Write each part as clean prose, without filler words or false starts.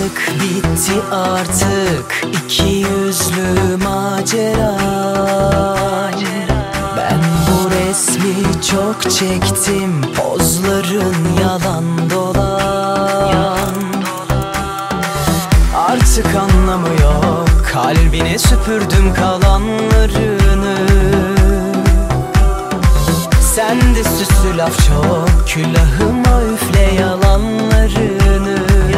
yazık bitti artık iki yüzlü macera. Ben bu resmi çok çektim, pozların yalan dolan. Artık anlamı yok, kalbine süpürdüm kalanlarını. Sende süslü laf çok, külahıma üfle yalanlarını.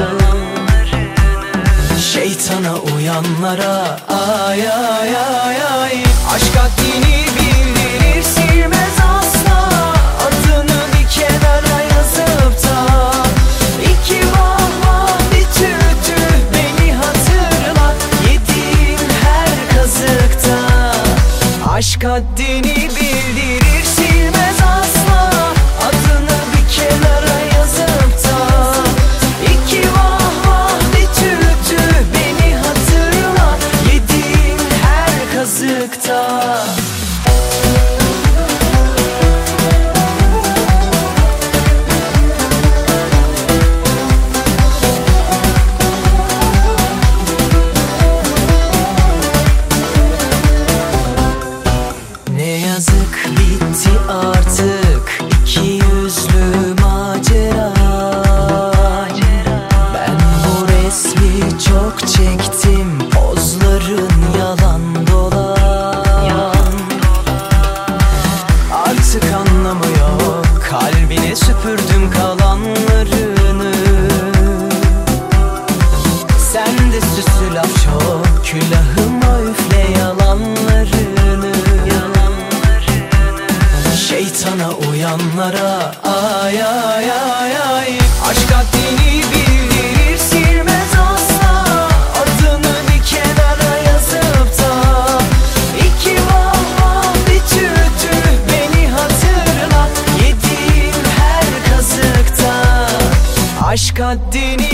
Şeytana uyanlara ay ay ay ay. Aşk haddini bildirir, silmez asla. Adını bir kenara yazıp da iki vah vah bir tüh tüh beni hatırlat yediğim her kazıkta. Aşk haddini bildirir, silmez asla. Adını bir kenara yazıp da iki vah vah bir tüh tüh beni hatırlat yediğim her kazıkta. Ne yazık bitti artık iki yüzlü macera. Ben bu resmi çok çektim, pozların yalan dolan. Artık anlamı yok, kalbine süpürdüm kalanlarını. Sende süslü laf çok, külahıma üfle yalanlarını. Şeytana uyanlara ay ay ay ay. Aşk haddini bildirir, silmez asla. Adını bir kenara yazıp da iki vah vah bir tüh tüh beni hatırlat yediğim her kazıkta. Aşk haddini